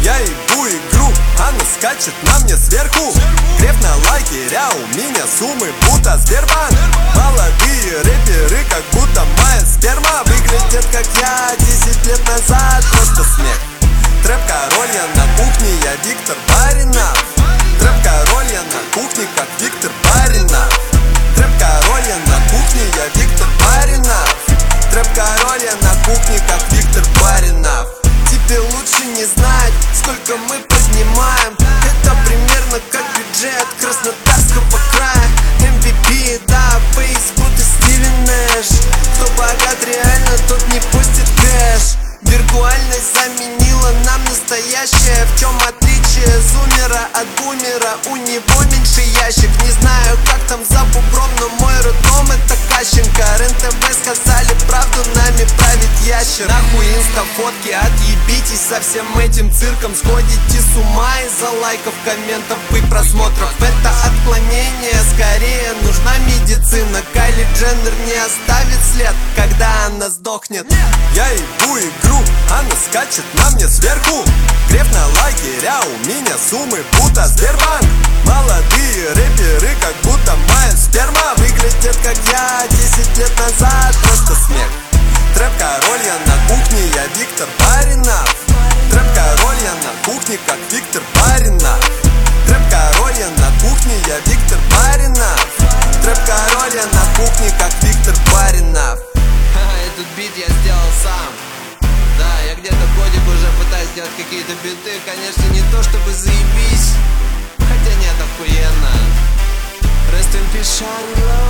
Я ебу игру, она скачет на мне сверху. Греф на лагеря, у меня суммы будто Сбербанк. Молодые рэперы, как будто моя сперма. Выглядят как я 10 лет назад, просто смех. Трэп-король я на кухне, я Виктор Баринов. Трэп-король я на кухне, как Виктор Баринов. Трэп-король я на кухне, я Виктор Баринов. Трэп-король я на кухне, как Виктор Баринов. Тебе лучше не знать, сколько мы поднимаем. Это примерно как бюджет Краснодарского края. MVP, да, Facebook и Стивен Нэш. Кто богат реально, тот не пустит кэш. Виртуальность заменила нам настоящее. В чем отличие зумера от бумера? У него меньше ящик. Не знаю, как там за бубром, но мой роддом это Кащенко. РЕН-ТВ сказали правду, нами правит ящер. Нахуй инста-фотки, отъебитесь со всем этим цирком. Сходите с ума из-за лайков, комментов и просмотров. Это отклонение, скорее нужна медицина. Кайли Дженнер не оставит след, когда она сдохнет. Я ебу игру, она скачет на мне сверху. Греф на лагеря, у меня суммы будто Сбербанк. Молодые рэперы, как будто моя сперма. Выглядят как я 10 лет назад, просто смех. Трэп-король я на кухне, я Виктор Баринов. Трэп-король я на кухне, как Виктор Баринов. Трэп-король я на кухне, я Виктор Баринов. Трэп-король я на кухне, как Виктор Баринов. Этот бит я сделал сам. Да, я где-то годик уже пытаюсь сделать какие-то биты. Конечно, не то чтобы заебись, хотя нет, охуенно. Rest in peace, Shine Love.